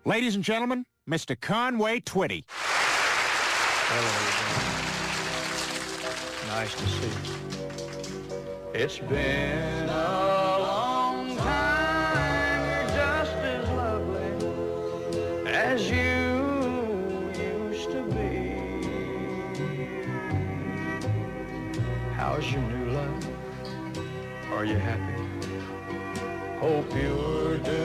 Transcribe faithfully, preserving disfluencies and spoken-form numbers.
Ladies and gentlemen, Mister Conway Twitty. Hello, John. Nice to see you. It's been a long time. You're just as lovely as you used to be. How's your new love? Are you happy? Hope you're doing